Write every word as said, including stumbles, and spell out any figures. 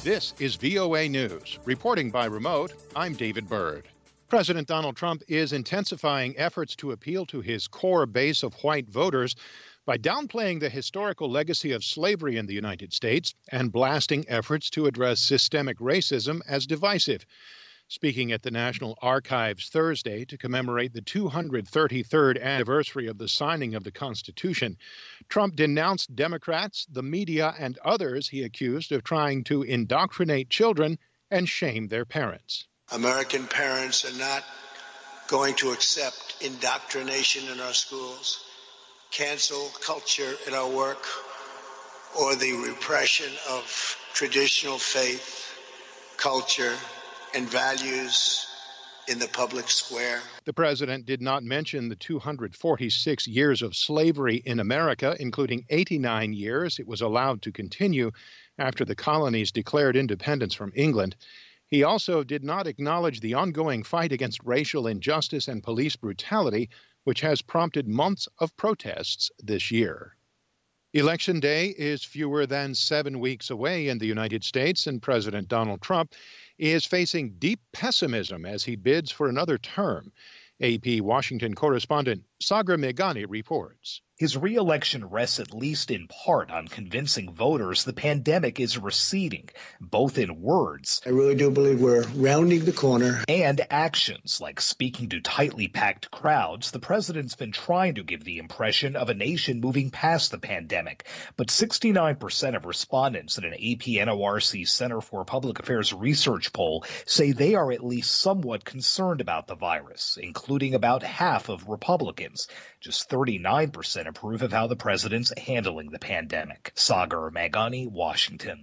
This is V O A News. Reporting by remote, I'm David Byrd. President Donald Trump is intensifying efforts to appeal to his core base of white voters by downplaying the historical legacy of slavery in the United States and blasting efforts to address systemic racism as divisive. Speaking at the National Archives Thursday to commemorate the two hundred thirty-third anniversary of the signing of the Constitution, Trump denounced Democrats, the media, and others he accused of trying to indoctrinate children and shame their parents. American parents are not going to accept indoctrination in our schools, cancel culture in our work, or the repression of traditional faith, culture, and values in the public square. The president did not mention the two hundred forty-six years of slavery in America, including eighty-nine years it was allowed to continue after the colonies declared independence from England. He also did not acknowledge the ongoing fight against racial injustice and police brutality, which has prompted months of protests this year. Election Day is fewer than seven weeks away in the United States, and President Donald Trump is facing deep pessimism as he bids for another term. A P Washington correspondent Sagar Meghani reports. His re-election rests at least in part on convincing voters the pandemic is receding, both in words. I really do believe we're rounding the corner. And actions, like speaking to tightly packed crowds. The president's been trying to give the impression of a nation moving past the pandemic. But sixty-nine percent of respondents in an A P N O R C Center for Public Affairs research poll say they are at least somewhat concerned about the virus, including about half of Republicans. Just thirty-nine percent approve of how the president's handling the pandemic. Sagar Meghani, Washington.